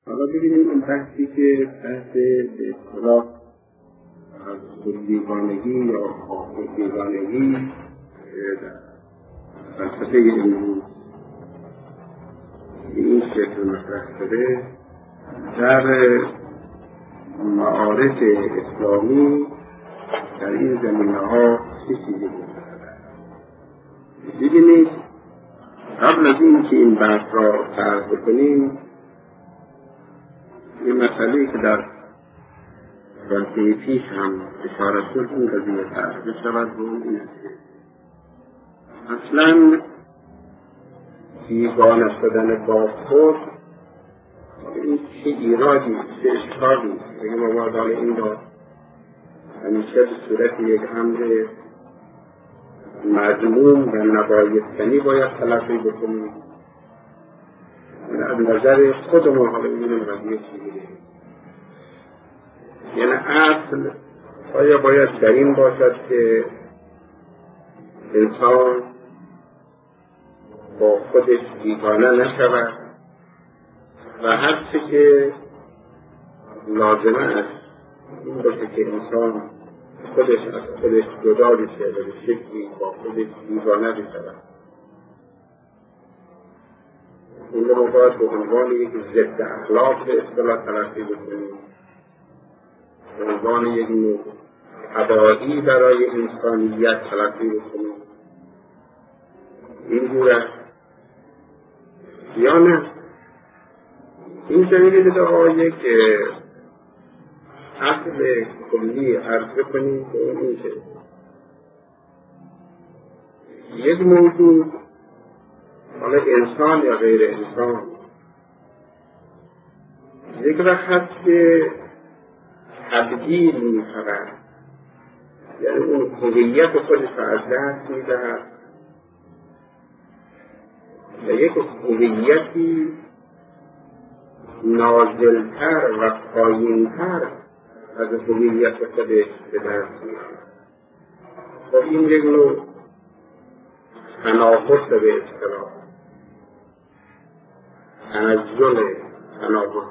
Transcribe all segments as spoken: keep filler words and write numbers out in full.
حالا ببینیم این بحثی که بحث به اصطلاح از خودبیگانگی یا خودبیگانگی فلسفه امروز به این شکل مطرح شده در معارف اسلامی در این زمینه ها چه چیزی بود. ببینید قبل از این که این بحث را طرح بکنیم این مسئله که در جلسه پیش هم اشاره شد این قضیه طرح بشود و این است که اصلا بیگانه شدن با خود این چه ایرادی چه اشکالی بگیم آبادان این را همیشه به صورت یک امر مضموم و نبایستنی باید تلقی بکنیم. از نظر خودمون حالا می‌بینیم قضیه چیزی یعنی اصل آیا باید در این باشد که انسان با خودش بیگانه نشود و هر چه که لازمه است این باشه که انسان خودش از خودش جدا بشه و به شکلی با خودش بیگانه بشود. این رو باید به عنوان یک ضد اخلاق به اصطلاح تلقی بکنیم، به عنوان یک نوع تبعی برای انسانیت تلقی بکنیم. این جور است یا نه؟ این جمعیلی در آیه که اصل کلی عرض کنیم که اون این که یک موجود حالا انسان یا غیر انسان یک وقت هست که تبدیل می شود، یعنی اون هویت خودش را از دست می دهد و یک هویتی نازلتر و پایینتر از هویت خودش به دست می آورد. خب این یک نوع تناقض به اصطلاح تنزل تناقض.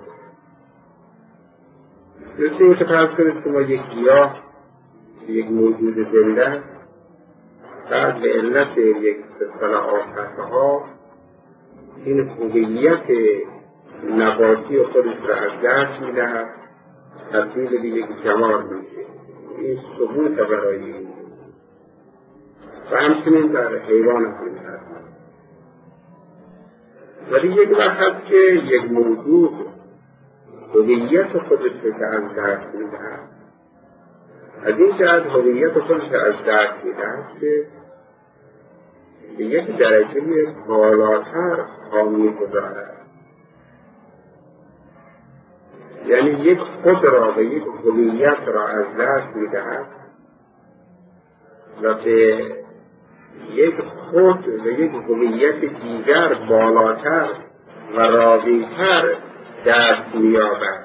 مثل این که فرض کنید که ما یک گیاه یک موجود زنده بعد به علت یک اصطلاح آفتها این هویت نباتی خودش را از دست می دهد، تبدیل به یک جماد میشه. این ثبوت برای این و همچنین در حیوان هم هست. ولی یک وقت هست که یک موجود هویت خودش را از دست می دهد، از این جهت هویت خودش را از دست می دهد که به یک درجه بالاتر حامی گذارد، یعنی یک خود را و یک هویت را از دست می دهد و به یک خود و یک هویت دیگر بالاتر و راقی‌تر دست می یابد.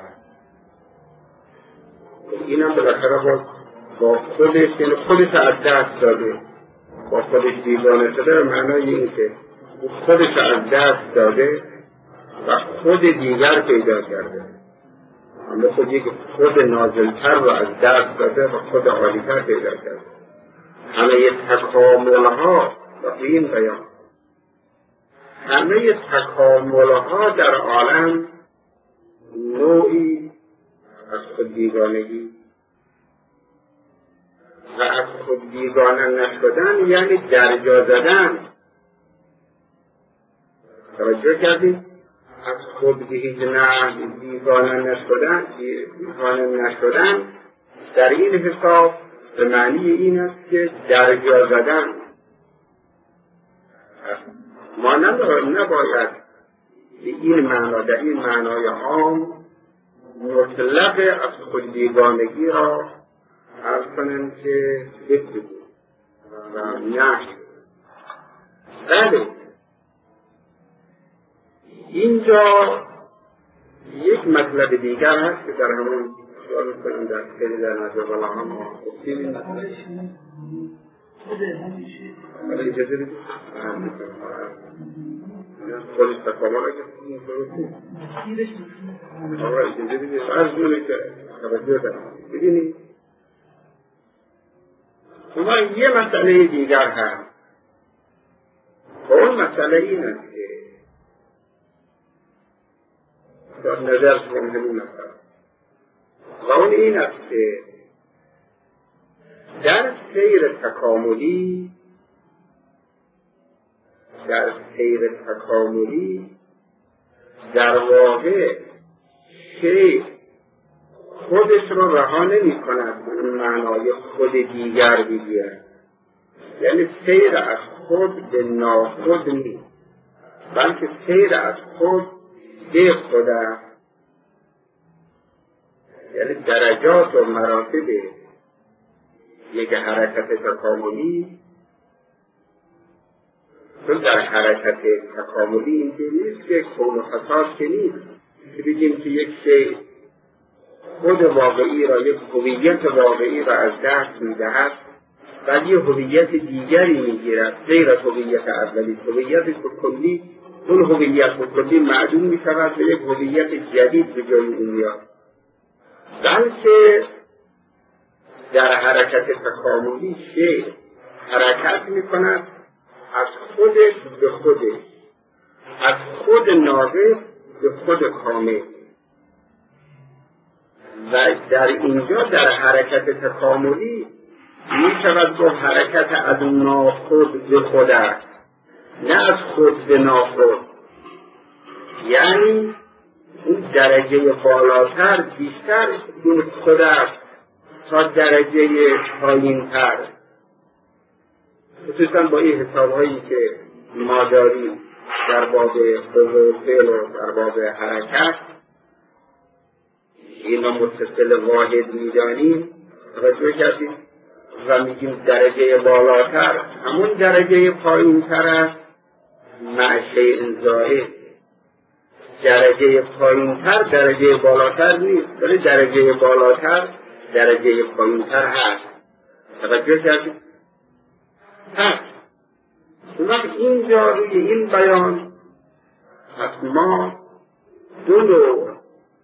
این هم بالاخره با, با خودش یعنی خودش از دست داده، با خودش بیگانه شده به معنای این که خودش از دست داده و خود دیگر پیدا کرده، اما خود یک خود نازلتر رو از دست داده و خود عالیتر پیدا کرده. همه تکاملها و این بیان همه تکاملها در عالم نوعی از خود بیگانگی و از خود بیگانه نشدن یعنی درجا زدن. توجه کردید؟ از خود به هیچ نحو بیگانه نشدن بیگانه نشدن در این حساب به معنی این است که درجا زدن. ما نباید به این معنا در این معنای عام مطلق از خود بیگانگی را عرض کنیم که بسید و نشد. بله اینجا یک مطلب دیگر هست که در همون سوال کنم در خیلی در نظر بالا هم ما خودیم این مطلب ولی اجازه بدید خودش تکامل اگه این درسته آقا اجازه بگید از دونه که توجه دارم ببینید اما یه مسئله دیگر هست و اون مسئله این است که در نظر شما همین مسئله و اون این است که در سیر تکاملی در سیر تکاملی در واقع شیء خودش رو رها نمی کند به اون معنای خود دیگر بگیرد، یعنی سیر از خود به ناخود نیست بلکه سیر از خود به خود است، یعنی درجات و مراتب یک حرکت تکاملی. چون در حرکت تکاملی اینجور نیست که کون و فساد که نیست که بگیم که یک شیء خود واقعی را، یک هویت واقعی را از دست می‌دهد بعد یه هویت دیگری می‌گیرد غیر از هویت اولی. هویت کلی، اون هویت کلی معدوم می‌شود به یک هویت جدید به جای اون میاد. بلکه در حرکت تکاملی شیء حرکت می‌کند از خودش به خودش، از خود ناقص به خود کامل. و در اینجا در حرکت تکاملی می شود گفت حرکت از ناخود به خود است، نه از خود به ناخود. یعنی اون درجه بالاتر بیشتر این خود است تا درجه پایین تر. خصوصا با این حساب هایی که ما داریم در باب قوه فعل و در باب حرکت اینا متصل واحد میدانیم توجه کردیم و میگیم درجه بالاتر همون درجه پایین تر است مع شیء زائد. درجه پایین تر درجه بالاتر نیست ولی درجه بالاتر درجه پایین تر هست. توجه کردیم؟ پس وقت اینجا روی این بیان پس ما دو نوع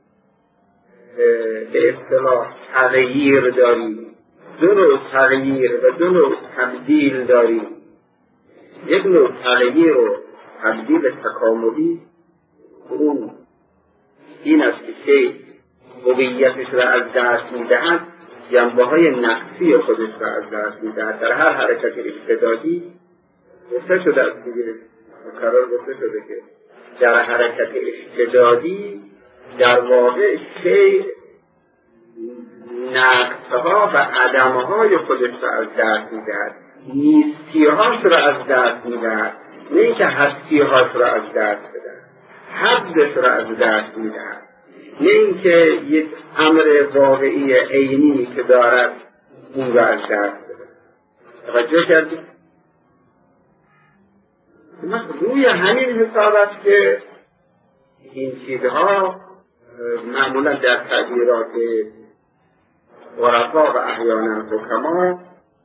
به اصطلاح تغییر داریم، دو نوع تغییر و دو نوع تبدیل داریم. یک نوع تغییر و تبدیل تکاملی اون این است که شیء هویتش را از دست می‌دهد، جنبه‌های نقصی خودش را از دست می‌دهد. در هر حرکت ابتدایی گفته شده است دیگه، مکرر گفته شده که در حرکت ابتدایی در واقع شیء نقصها و عدمهای خودش را از دست می‌دهد، نیستی‌هاش را از دست می‌دهد، نه اینکه هستی‌هاش را از دست بدهد، حدش را از دست می‌دهد، نه اینکه یک امر واقعی عینی که دارد اون را از دست بدهد. توجه کردید؟ روی همین حساب است که این چیزها معمولا در تعبیرات عرفا و احیانا حکما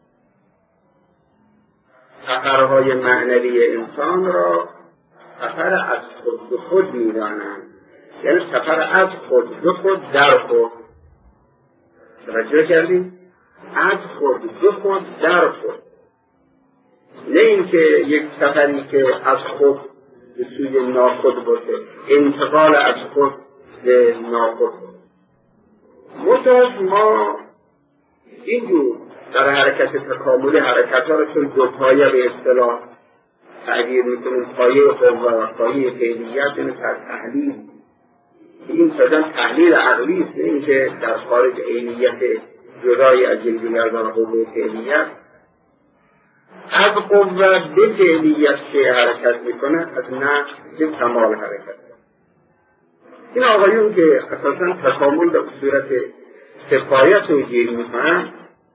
سفرهای معنوی انسان را سفر از خود به خود می‌دانند، یعنی سفر از خود به خود در خود. توجه کردیم؟ از خود به خود در خود، نه اینکه یک سفری که از خود به سوی ناخود باشه، انتقال از خود به ناخود. متأسف ما اینجور در حرکت تکاملی حرکت ها را چون دو پایه به اصطلاح تعبیر میکنیم، پایه قوه و پایه فعلیت، یعنی تحلیل. این صدام تحلیل عقلی است، نه اینکه در خارج عینیت جدای از جلوگردان قوه فعلیت. از قوه به فعلیت که حرکت میکنه، از نقص به کمال حرکت. این آقایون که اساساً تکامل به صورت سپایه توجیه میکنن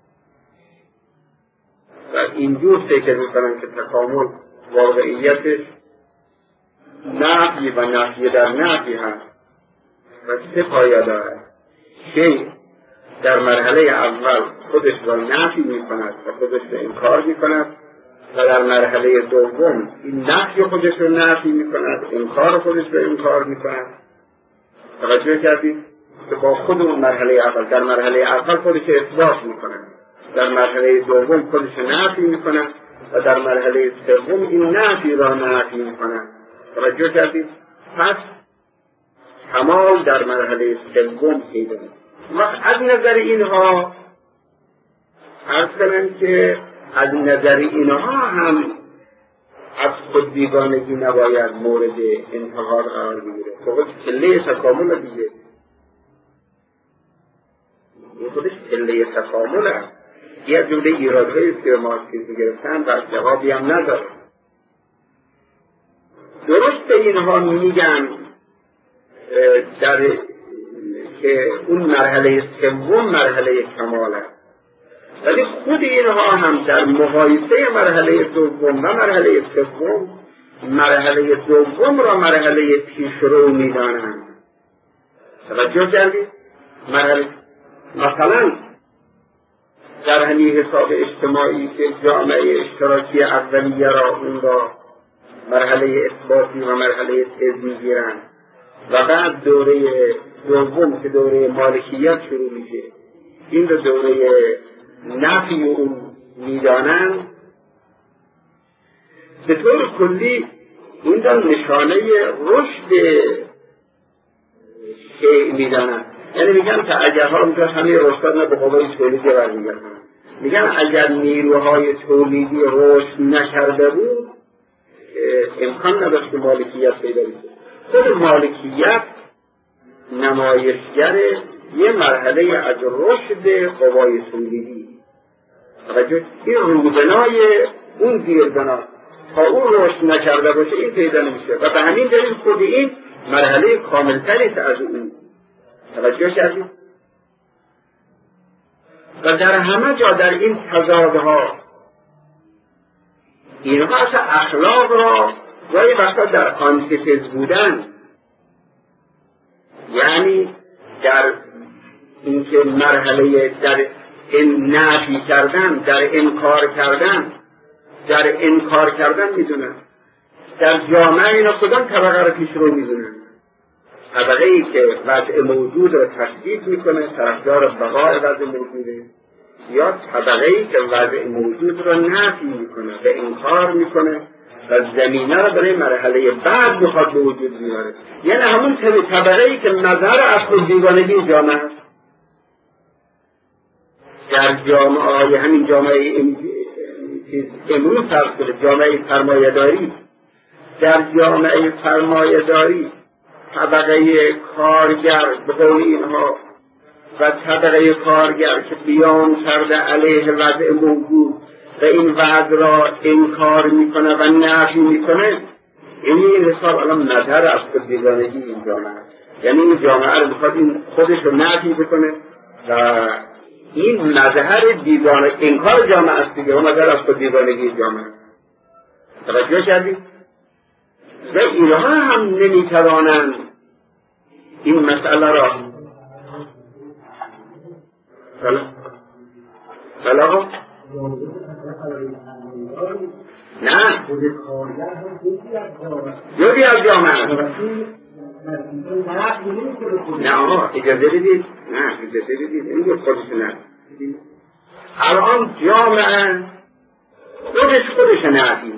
و اینجور فکر میکنن که تکامل واقعیتش نفی و نفی در نفی هست و سپایه دارد. شیء در مرحله اول خودش را نفی میکند و خودش را انکار میکند، و در مرحله دوم این نفی خودش رو نفی میکند، انکار خودش رو انکار میکند. توجه کردید که با خود اون مرحله اول، در مرحله اول خودش اثبات میکند، در مرحله دوم خودش نفی میکند و در مرحله سوم این نفی را نفی میکند. توجه کردید؟ پس کمال در مرحله سوم پیدا می‌کند. و از نظر اینها عرض کنم که از نظر اینها هم از خود بیگانگی نباید مورد انتقاد قرار بگیره. فقط پله تکامل دیگه، این خودش پله تکامل است. یه از جمله ایرادهایی که مارکسیسم گرفتن و جوابی هم نداره. درسته اینها میگن در که اون مرحله سوم مرحله کمال است، ولی خود اینها هم در مقایسه مرحله دوم و مرحله سوم مرحله دوم را مرحله پیشرو میدانند. توجه کردید؟ مرحله مثلا در همین حساب اجتماعی که جامعه اشتراکی اولیه را اون را مرحله اثباتی و مرحله تز میگیرند و بعد دوره دوم که دوره مالکیت شروع میشه این رو دوره نفی اون میدانند. به طور کلی این را نشانه رشد شیء میدانند. یعنی میگن که اگر ها میگن همه رشد به قوای تولیدی برمیگردن، میگن اگر نیروهای تولیدی رشد نکرده بود امکان نداشت که مالکیت پیدا بشه. خود مالکیت نمایشگر یه مرحله از رشد قوای تولیدی و این روبنای اون زیربنا تا اون رشد نکرده باشه این پیدا نمیشه و به همین دلیل خود این مرحله کاملتری از اون. توجه کردید؟ و در همه جا در این تضادها اینها اصلا اخلاق را گاهی وقتا در آنتیتز بودن، یعنی در اینکه مرحله در این نفی کردن، در انکار کردن، در انکار کردن میدونن. در جامعه اینا کدام طبقه را پیش رو میدونن؟ طبقه ای که وضع موجود را تثبیت میکنه، طرفدار بقای وضع موجوده، یا طبقه ای که وضع موجود را نفی میکنه و انکار میکنه و زمینه را برای مرحله بعد میخواد به وجود میاره. یعنی همون طبقه ای که مظهر از خود بیگانگی جامعه است. در جامعه همین جامعه امروز فرض کنید جامعه سرمایه‌داری، در جامعه سرمایه‌داری طبقه کارگر به قول اینها و طبقه کارگر که قیام کرده علیه وضع موجود و این وضع را انکار میکنه و نفی میکنه، یعنی این حساب الان مظهر از خود بیگانگی این جامعه است. یعنی این جامعه رو میخواد این خودش رو نفی بکنه و این مظهر بیگانه انکار جامعه است دیگه، اون مظهر از خود بیگانگی جامعه است. توجه کردید؟ و اینها هم نمیتوانند این مسئله را بلا نه یکی از جامعه نه آقا اجازه بدید، نه اجازه بدید این گفت خودش نه. الان جامعه خودش خودش نفی،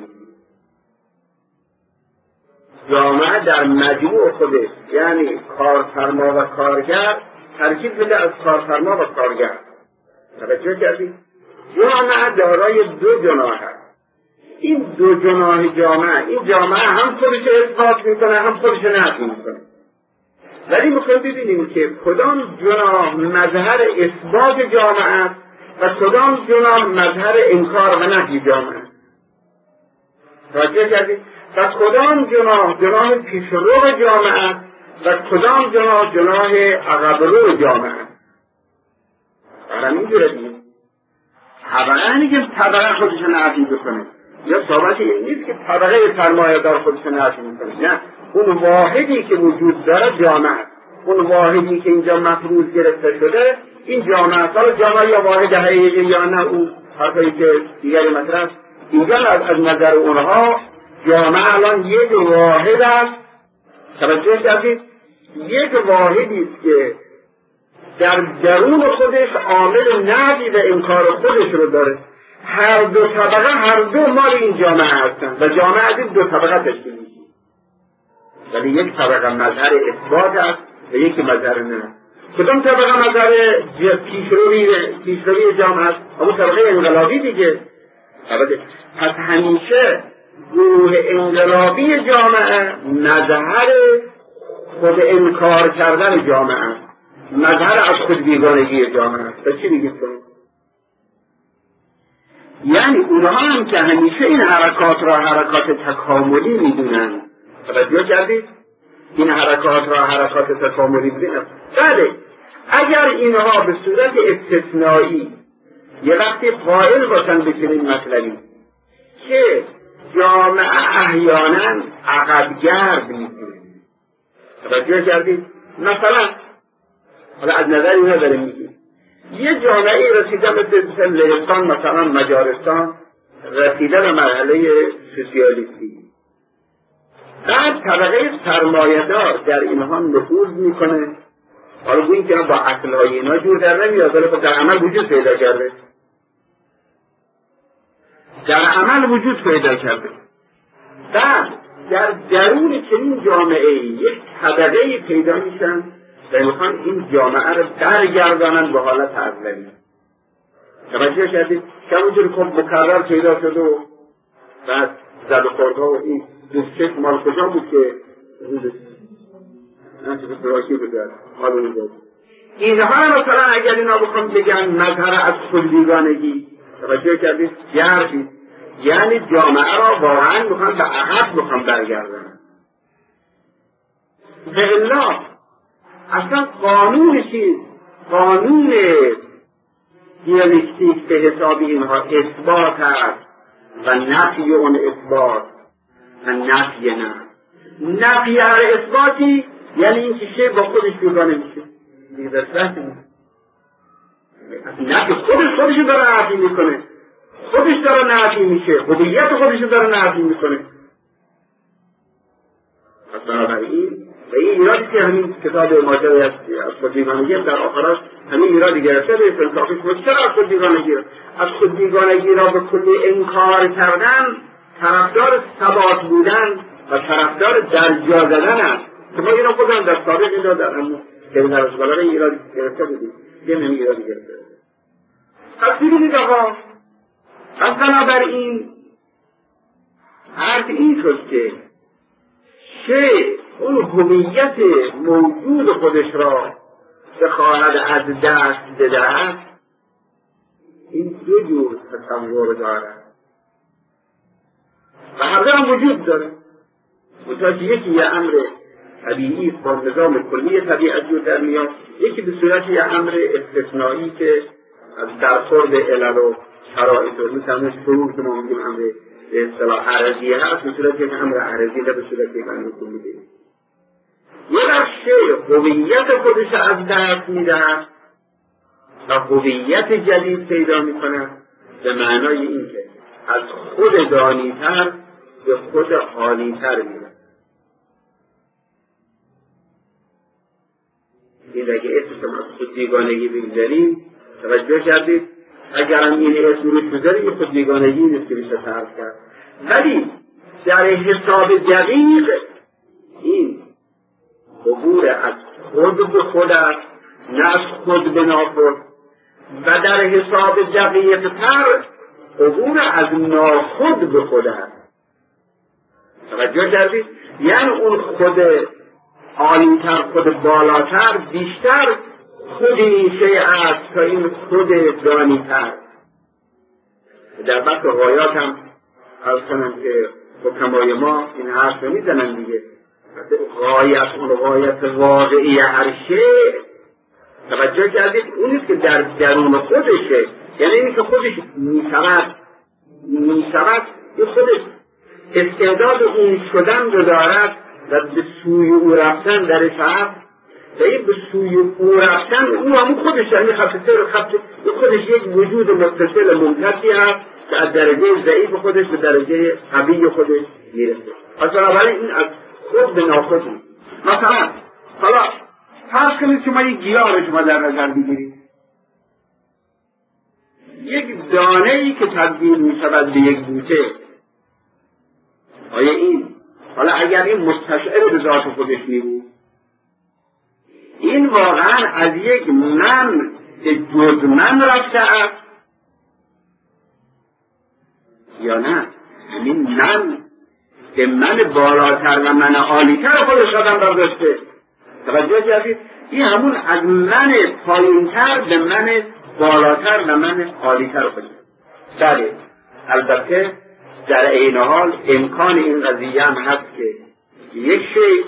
جامعه در مجموع خودش یعنی کارفرما و کارگر ترکیب بده از کارفرما و کارگر. توجه کردید؟ جامعه دارای دو جناح هست. این دو جناح جامعه، این جامعه هم خودش اثبات میکنه هم خودش نفی میکنه. ولی میخوایم ببینیم که کدام جناح مظهر اثبات جامعه است و کدام جناح مظهر انکار و نفی جامعه است. توجه کردید؟ و کدام جناح جناح پیشرو جامعه است و کدام جناح جناح عقبرو جامعه است. برای اینجوره دیم طبقه نیست که طبقه خودش نفی بکنه، یا صحبت این نیست که طبقه سرمایه‌دار خودش نفی میکنه، نه، اون واحدی که وجود داره جامعه است. اون واحدی که اینجا مفروض گرفته شده این جامعه است. حالا جامعه یا واحد حقیقی یا نه، اون حرفایی که دیگری مطرح است، اینجا از نظر اونها جامعه الان یک واحد است. توجه کردید؟ یک واحدی است که در درون خودش عامل نفی و انکار خودش رو داره. هر دو طبقه هر دو مال این جامعه هستند و جامعه از این دو طبقه تشکیل میشه، ولی یک طبقه مظهر اثبات است و یک مظهر نه. کدام طبقه مظهر پیشروی پیشروی جامعه است؟ اون طبقه انقلابی دیگه. پس همیشه گروه انقلابی جامعه مظهر خود انکار کردن جامعه است، مظهر از خود بیگانگی جامعه است. چی میگید تو؟ یعنی اونها هم که همیشه این حرکات را حرکات تکاملی میدونن. توجه کردید؟ این حرکات را حرکات تکاملی میدونن. بله، اگر اینها به صورت استثنایی یه وقتی قائل باشن به چنین مطلبی که جامعه احیانا عقبگرد میکنه. توجه کردید؟ مثلا حالا از نظر اینا داریم میگیم یه جامعه رسیده مثل لهستان، مثلا مجارستان، رسیده به مرحله سوسیالیستی، بعد طبقه سرمایه‌دار در اینها نفوذ میکنه. حالا گوییم که با عقلهای اینا جور در نمیاد، ولی خب در عمل وجود پیدا کرده، در عمل وجود پیدا کرده. بعد در درون چنین جامعه یک طبقه پیدا میشن و میخوان این جامعه رو برگردانن به حالت اولی. توجه کردید؟ که همونجور که مکرر پیدا شد و بعد زد و خوردها و این دوستش مال کجا بود که انچه که سراکی بگرد حال میداد. اینها مثلا اگر اینا بخوام بگن مظهر از خودبیگانگی، توجه کردید؟ جرفید، یعنی جامعه را واقعا میخوان به عقب میخوان برگردن. به الا اصلا قانون چیز، قانون دیالکتیک به حساب اینها اثبات هست و نفی اون اثبات و نفی نه. نفی هر اثباتی یعنی این که شی با خودش بیگانه میشه. نفی خودش خودشو داره نفی میکنه، خودش داره نفی میشه، هویت خودشو داره نفی میکنه. پس بنابراین و این ایرادی که همین کتاب ماجرای از خودبیگانگی در آخرش همین ایرادی گرفته به استنتاقش بود. چرا از خودبیگانگی از خودبیگانگی را به کلی انکار کردن طرفدار ثبات بودن و طرفدار درجا زدن است که ما اینا خودم در سابق اینا در همون که در از بالای ایرادی گرفته بودیم یه همین ایرادی گرفته بودیم. پس ببینید آقا، پس بنابراین حرف این شد که چه اون هویت موجود خودش را بخواهد از دست بدهد، این دو جور تصور دارد و هر دو هم وجود داره. متوجه یکی یه امر طبیعی با نظام کلی طبیعت جور در میاد، یکی به صورت یه امر استثنایی که از درخورد علل و شرایط و مثلا شروع که ما میگیم امر به اصطلاح عرضی هست، به صورت یک امر عرضی نه به صورت یک امر کلی داریم. یه بخشه هویت خودش از دست میدهد و هویت جدید پیدا میکنه به معنای این که از خود دانیتر به خود عالیتر میره. این اگه اسم از خود بیگانگی بگذاریم، توجه کردید؟ اگرم این اسم روش بذاریم این خود بیگانگی نیست که میشه تعریف کرد، ولی در حساب دقیق این عبور از خود به خود است، نه از خود به ناخود، و در حساب دقیق تر عبور از ناخود به خود است. توجه کردید؟ یعنی اون خود عالیتر، خود بالاتر بیشتر خود این شیء است تا این خود دانیتر. در بحث غایات هم عرض کنم که حکمای ما این حرف رو میزنن دیگه، غایت اون غایت واقعی هر شیء، توجه کردید؟ اونیست که در درون خودشه، یعنی اینی که خودش میشود میشود این خودش استعداد اون شدن رو دارد و به سوی او رفتن درش هست و این به سوی او رفتن او همون خودش، یعنی خط سیر خط خودش یک وجود متصل ممتدی هست که از درجه ضعیف خودش به درجه قوی خودش میرسه. پس بنابراین این از خود به ناخود نیست. مثلا حالا فرض کنید شما یک گیاه رو شما در نظر بگیرید، یک دانه ای که تبدیل می شود به یک بوته، آیا این حالا اگر این مستشعر به ذات خودش می بود، این واقعا از یک من که جز من رفته است یا نه؟ همین من که من بالاتر و من عالیتر خودش آدم برداشته. توجه کردید؟ این همون از من پایینتر به من بالاتر و من عالیتر خودش. بله، البته در عین حال امکان این قضیه هم هست که یک شی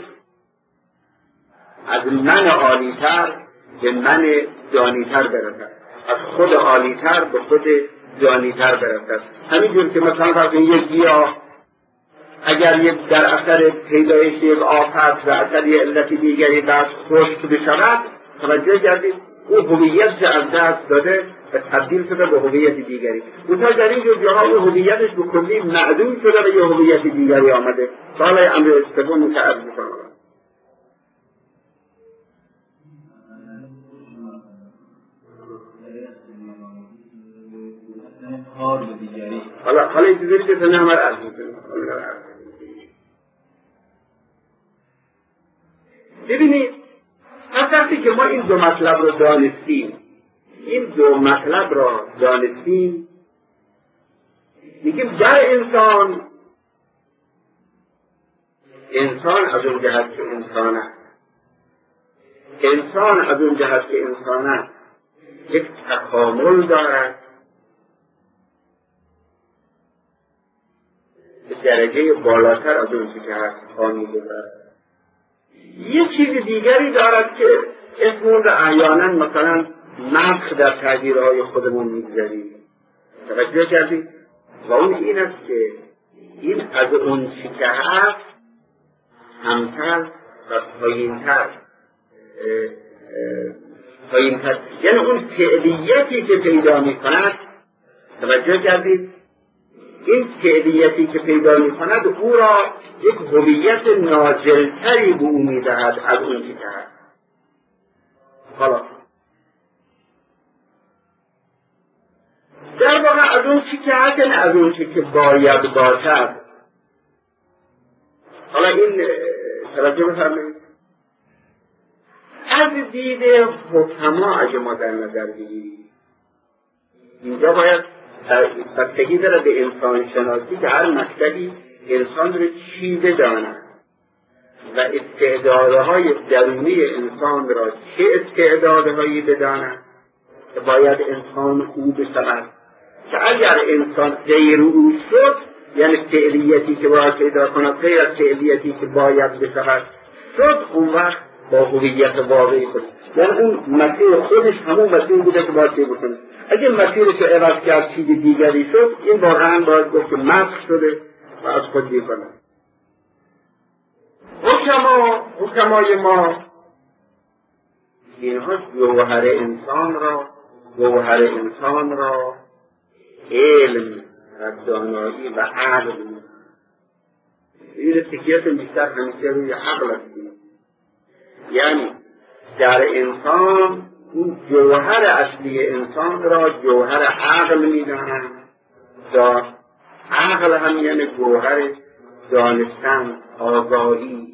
از من عالیتر به من دانیتر برسد، از خود عالیتر به خود دانیتر برسد. همینجور که مثلا فرض یک گیاه اگر یک در اثر پیدایش یک آفت و اثر یک علت دیگری بعد خشک بشود، توجه کردید او هویت از دست داده و تبدیل شده به هویت دیگری. اونجا در این جور جاها او هویتش به کلی معدوم شده و یه هویت دیگری آمده. حالا امر استفاده متعرض میکنم. حالا حالا این چیزی که تنه همه عرض میکنم. ببینید، از وقتی که ما این دو مطلب رو دانستیم این دو مطلب را دانستیم میگیم در انسان انسان از اون جهت که انسان است انسان از اون جهت که انسان است یک تکامل دارد به درجه بالاتر از اون که هست خامیده دارد. یه چیز دیگری دارد که اسم اون را احیانا مثلا مسخ در تعبیرهای خودمون میگذاریم. توجه کردید؟ و اون این است که این از اون چی که هست همتر و پایینتر پایینتر یعنی اون فعلیتی که پیدا می کند. توجه کردید؟ این فعلیتی که پیدا می کند او را یک هویت نازلتری به او می دهد از اون چی که هست. حالا در واقع از اون چی که هست یعنی از اون چی که باید باشد. حالا این توجه بفرمایید، از دید حکما اگه ما در نظر بگیریم اینجا باید بستگی داره به انسان شناسی که هر مکتبی انسان رو چی بداند و استعدادهای درونی انسان را چه استعدادهایی بداند که باید انسان او بشود، که اگر انسان غیر او شد یعنی فعلیتی که باید پیدا کند غیر از فعلیتی که باید بشود شد، اون وقت با هویت واقعی خود یعنی اون مسیر خودش همون مسیر بوده که باید بکنه. اگه مسیرش رو عوض کرد چیز دیگری شد این واقعا باید گفت که مسخ شده و از خود بیکنه. حکما حکمای ما اینها جوهر انسان را جوهر انسان را علم و دانایی و عقل این تکیت بیشتر همیشه روی عقل است. یعنی در انسان اون جوهر اصلی انسان را جوهر عقل می‌دانند. دا عقل هم یعنی جوهر دانستن، آگاهی.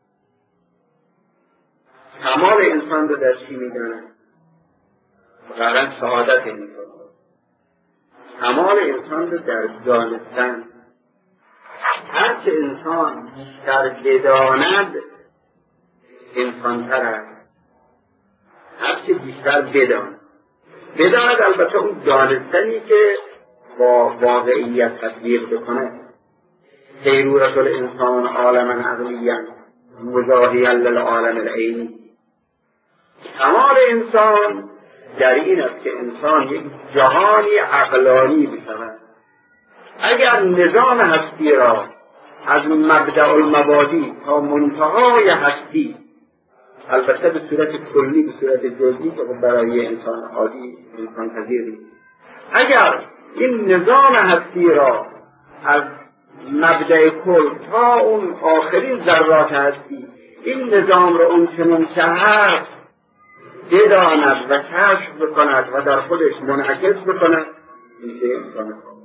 کمال انسان رو در چی می‌دانند؟ واقعا سعادت انسان. کمال انسان رو در دانستن. هر چه انسان در بداند انسان تر است. هر چه بیشتر بداند. بداند البته اون دانستنی که با واقعیت تطبیق بکنه. حیرورت الانسان عالما عقلیا مزاحیا للعالم العینی. کمال انسان در این است که انسان یک جهانی عقلانی بشود. اگر نظام هستی را از مبدأ المبادی تا منتهای هستی البته به صورت کلی به صورت جزئی که برای انسان عادی امکان پذیر نیست، اگر این نظام هستی را از مبدأ کل تا اون آخرین ذرات هستی، این نظام را اون چنون که هست بداند و کشف بکند و در خودش منعکس بکند، میشه انسان کامل.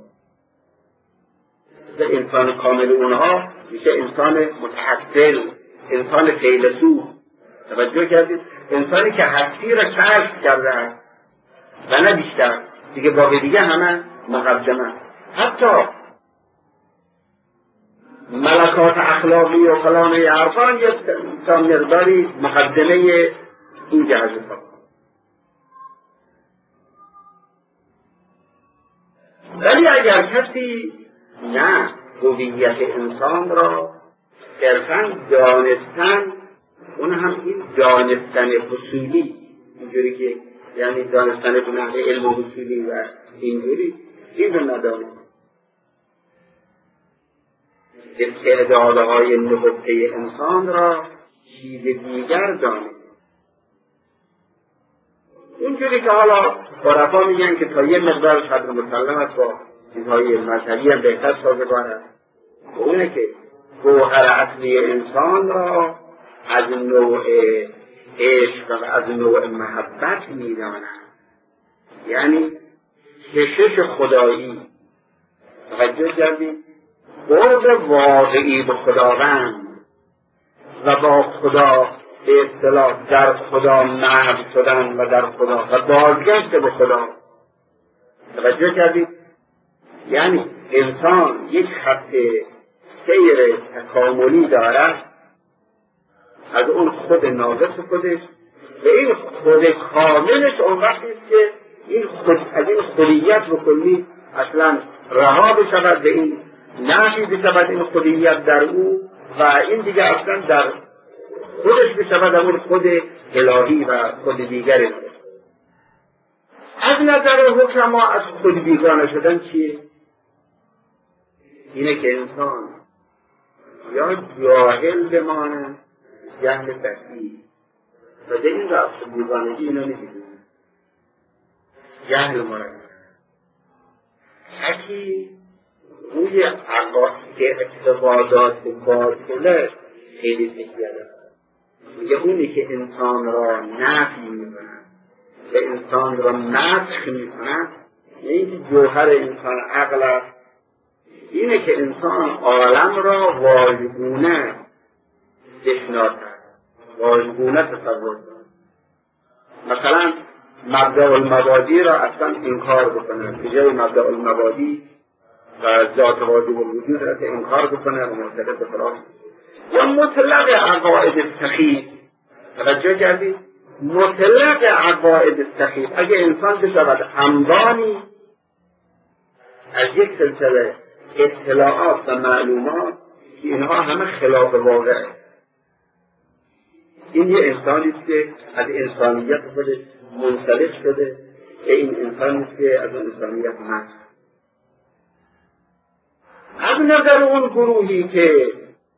انسان کامل اونها میشه انسان متحصل، انسان فیلسوف. توجه کردید؟ انسانی که هستی را کشف کرده است و نه بیشتر، دیگه باقی دیگه همه مقدمه. حتی ملکات اخلاقی و فلان عرفان یک تا مقداری مقدمه این جهاز ها. ولی اگر کسی نه هویت انسان را صرفاً دانستن، اون هم این دانستن حصولی، اینجوری که یعنی دانستن به نحو علم حصولی و اینجوری، این رو ندانست، استعدادهای نهفته انسان را چیز دیگر دانست. اینجوری که حالا عرفا میگن که تا یه مقدار قدر مسلم است، با چیزهای مذهبی هم بهتر سازگار است، اونه که گوهر اصلی انسان را از نوع عشق و از نوع محبت میدانند، یعنی کشش خدایی. توجه کردید؟ قرب واقعی به خداوند و با خدا به اصطلاح در خدا محو شدن و در خدا و بازگشت به خدا. توجه کردید؟ یعنی انسان یک خط سیر تکاملی دارد از اون خود ناقص خودش و این خود کاملش اون وقتی است که این خود از این خودیت به کلی اصلا رها بشود، به این نفی بشود این خودیت در او و این دیگه اصلا در خودش بشود اون خود الهی و خود دیگری. از نظر حکما از خود بیگانه شدن چیه؟ اینه که انسان یا جاهل بمانه، جهل بسیط، و به این رفت بیگانگی اینو نمیدونه، جهل مرد حکی روی عقاید اعتقادات باطله خیلی تکیه دارد. میگه اونی که انسان را نفی میکنند و انسان را مسخ میکنند، نه اینکه جوهر انسان عقل است، اینه که انسان عالم را واژگونه بشناسد، واژگونه تصور کند. مثلا مبدأ المبادی را اصلا انکار بکنه، به جای مبدأ المبادی و ذات واجب الوجود را که انکار بکنه و معتقد به خلاف، یا مطلق عقاید سخیف. توجه کردید؟ مطلق عقاید سخیف. اگه انسان بشود انبانی از یک سلسله اطلاعات و معلومات که اینها همه خلاف واقعه، این یه انسانی است که از انسانیت خودش منسلخ شده، این انسانی است که از اون انسانیت مسخ. از نظر اون گروهی که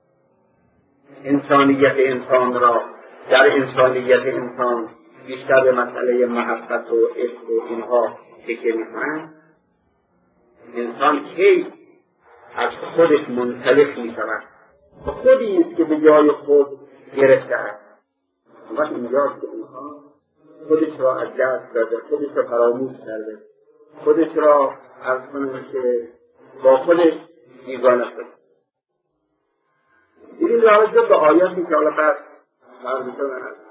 انسانیت انسان را در انسانیت انسان بیشتر به مسئله محبت و عشق و اینها تکیه میکنند، انسان کی از خودش منسلخ میشود، خودی است که به جای خود گرفته است. وقتی اینجاست که انسان خودش را از دست داده، خودش را فراموش کرده، خودش را از کنه که با خودش بیگانه شده. این راجع به آیاتی که حالا بعد مربوطه